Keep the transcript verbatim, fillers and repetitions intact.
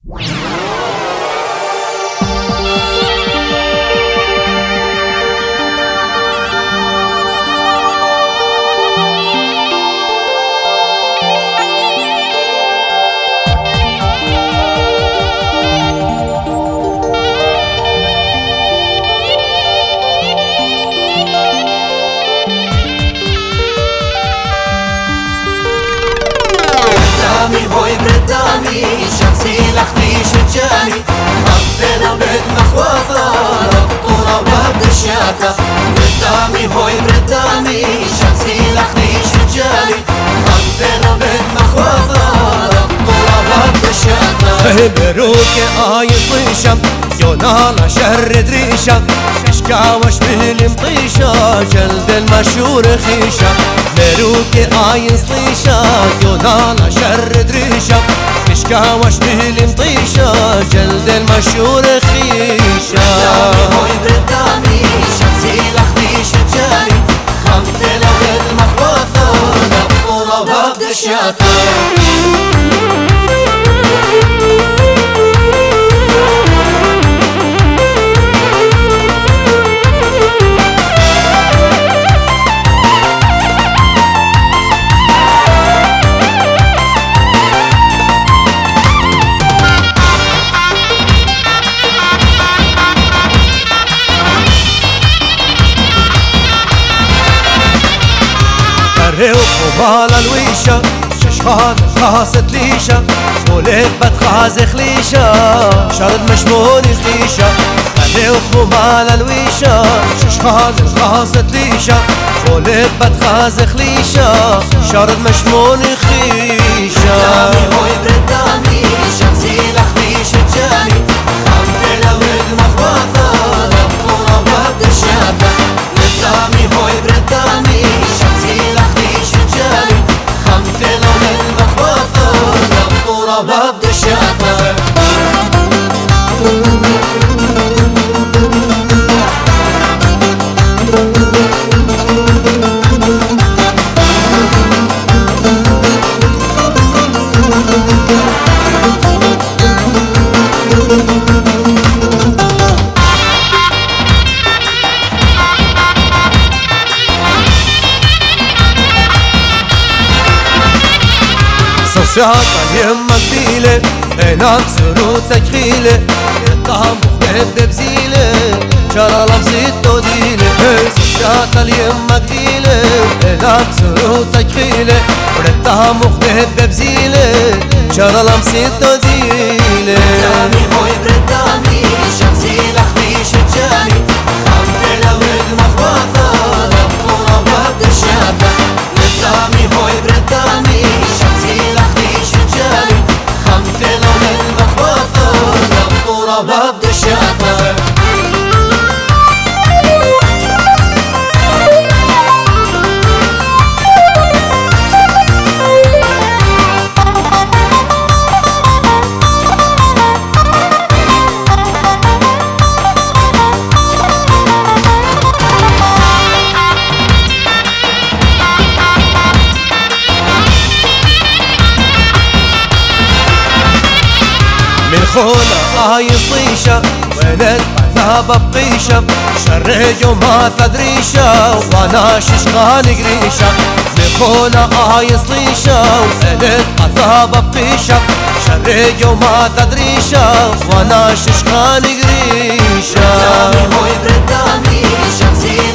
هوي بردامي شمسي لخفي شجاني خفنا بالمخوافة ربطونا وابد الشافة بردامي هوي بردامي شمسي لخفي شجاني خفنا بالمخوافة ربطونا وابد الشافة بروك آيس طيشة يونالا شر دريشة اشكاوش بالمطيشة جلد المشهور خيشة بروك آيس طيشة يونالا شر دريشة اشكاوش بالمطيشة جلد المشهور خيشة هوي بردامي شمسي لخفي شجاني خمسة بالمخوافة ربطونا وابد الشافة ريو ومالا الويشة ششخان خاصت ليشة ولد بتخاز خليشة شرد مشمون خيشة ريو ومالا الويشة ششخان خاصت ليشة ولد بتخاز خليشة شرد مشمون خيشة هوي بردامي شمسي لخفي شجاني خمسة لو المخوافة ربطونا وابد الشافة بردامي هوي بردامي شمسي لخفي شجاني خمسة لو المخوافة ربطونا وابد الشافة سوسيات اليمة قبيلة هناك سروتك خيلة الطعم مخبب بزيلة شرى لمسيت توديلة سوسيات اليمة قبيلة هناك سروتك خيلة الطعم مخبب بزيلة شرى لمسيت توديلة بردامي هوي بردامي شمسي لخفي شجاني خمسة لو المخوافة ربطونا وابد الشافة بردامي هوي بردامي شمسي لخفي شجاني خمسة لو المخوافة ربطونا وابد الشافة من خونا آي صيشة ولد ثابة بقيشة شرج وما تدريشة وانا ششخان قريشة من خونا آي صيشة ولد ثابة بقيشة شرج وما تدريشة وانا ششخان قريشة هوي بردامي شمسي